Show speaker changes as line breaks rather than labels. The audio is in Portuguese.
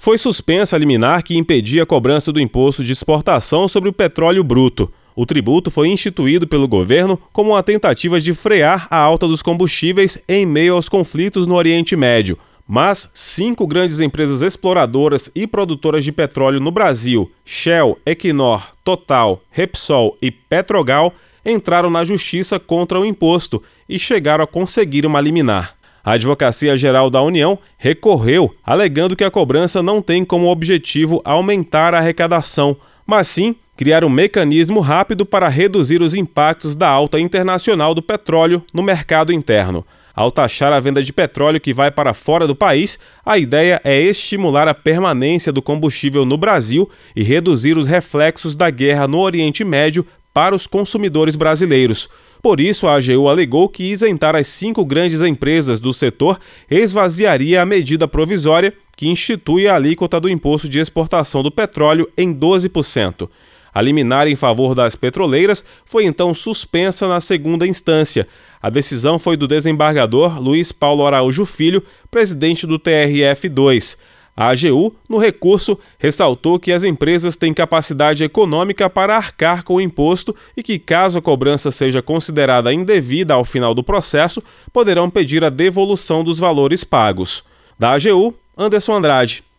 Foi suspensa a liminar que impedia a cobrança do imposto de exportação sobre o petróleo bruto. O tributo foi instituído pelo governo como uma tentativa de frear a alta dos combustíveis em meio aos conflitos no Oriente Médio. Mas 5 grandes empresas exploradoras e produtoras de petróleo no Brasil, Shell, Equinor, Total, Repsol e Petrogal, entraram na justiça contra o imposto e chegaram a conseguir uma liminar. A Advocacia Geral da União recorreu, alegando que a cobrança não tem como objetivo aumentar a arrecadação, mas sim criar um mecanismo rápido para reduzir os impactos da alta internacional do petróleo no mercado interno. Ao taxar a venda de petróleo que vai para fora do país, a ideia é estimular a permanência do combustível no Brasil e reduzir os reflexos da guerra no Oriente Médio para os consumidores brasileiros. Por isso, a AGU alegou que isentar as 5 grandes empresas do setor esvaziaria a medida provisória que institui a alíquota do imposto de exportação do petróleo em 12%. A liminar em favor das petroleiras foi então suspensa na segunda instância. A decisão foi do desembargador Luiz Paulo Araújo Filho, presidente do TRF2. A AGU, no recurso, ressaltou que as empresas têm capacidade econômica para arcar com o imposto e que, caso a cobrança seja considerada indevida ao final do processo, poderão pedir a devolução dos valores pagos. Da AGU, Anderson Andrade.